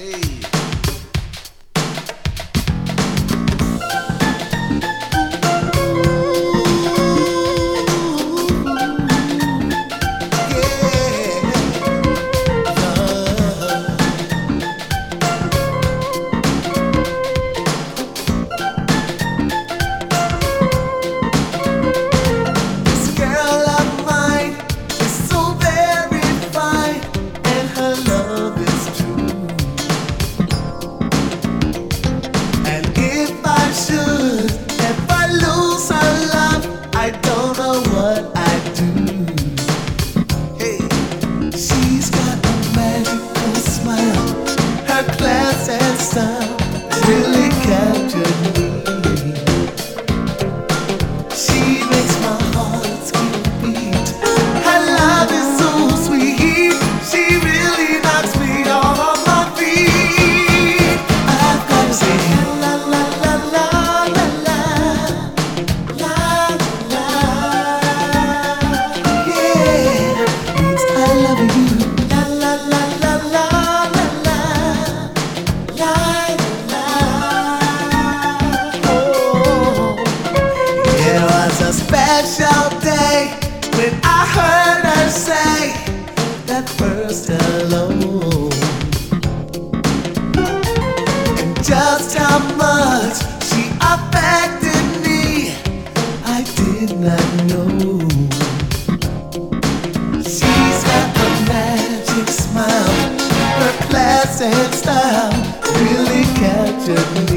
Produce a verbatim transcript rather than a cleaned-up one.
Really captured me. She makes my heart skip a beat. Her love is so sweet. She really knocks me off my feet. I've got to say la la la la la la la la. Yeah, means I love you. La la la la la la la la. A special day when I heard her say that first hello, and just how much she affected me, I did not know. She's got a magic smile, her class and style really captured me.